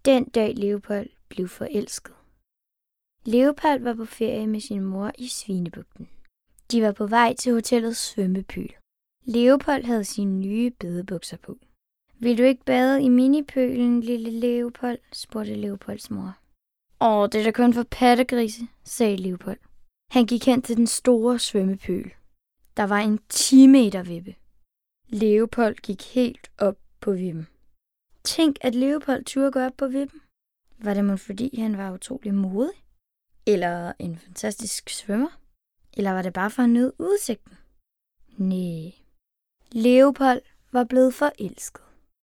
Den dag Leopold blev forelsket. Leopold var på ferie med sin mor i Svinebugten. De var på vej til hotellets svømmepøl. Leopold havde sine nye badebukser på. Vil du ikke bade i minipølen, lille Leopold? Spurgte Leopolds mor. Det er da kun for pattegrise, sagde Leopold. Han gik hen til den store svømmepøl. Der var en 10 meter vippe. Leopold gik helt op på vippen. Tænk, at Leopold turde gå op på vippen. Var det mon fordi, han var utrolig modig? Eller en fantastisk svømmer? Eller var det bare for at nyde udsigten? Næh. Leopold var blevet forelsket.